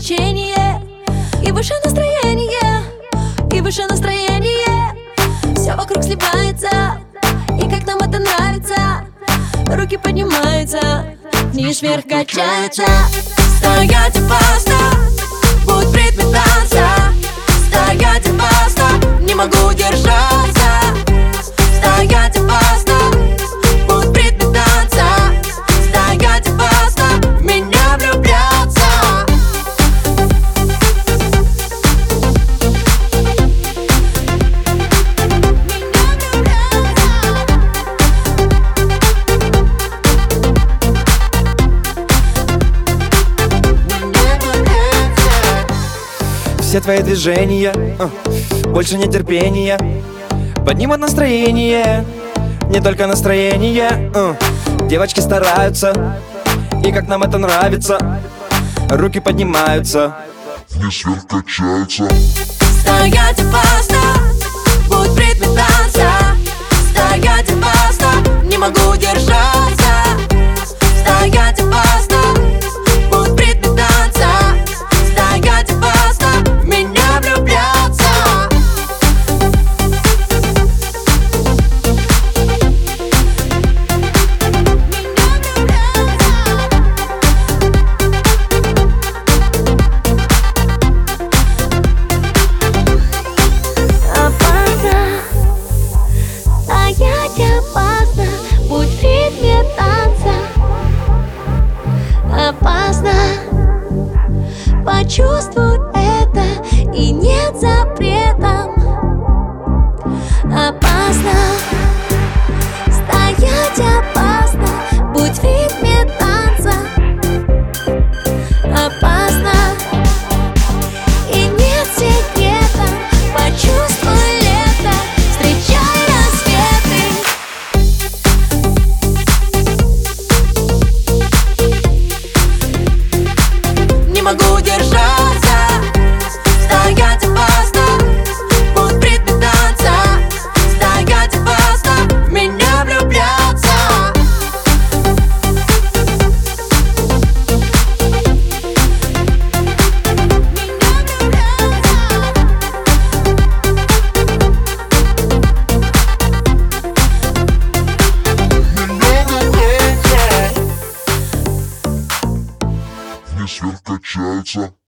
значение. И выше настроение, и выше настроение. Все вокруг сливается, и как нам это нравится. Руки поднимаются, вниз вверх качаются. Стоять опасно, будь в ритме танца. Стоять опасно, не могу держаться. Стоять опасно, будь в ритме танца. Стоять опасно, в меня влюбляться. Все твои движения, больше нетерпения поднимут настроение, не только настроение. Девочки стараются, и как нам это нравится. Руки поднимаются, вниз вверх качаются. Стоять опасно, будь в ритме танца. Стоять опасно, не могу держаться. Стоять опасно, будь в ритме танца. Стоять опасно, в меня влюбляться. Стоять опасно, будь в ритме танца. Опасно, почувствуй это, и нет запретом. Опасно, стоять опасно, будь в ритме танца. Опасно, и нет секрета, почувствуй лето, встречай рассветы. Не могу держаться. Стоять опасно, будь в ритме танца. Стоять опасно, в меня влюбляться. Вниз вверх качаются.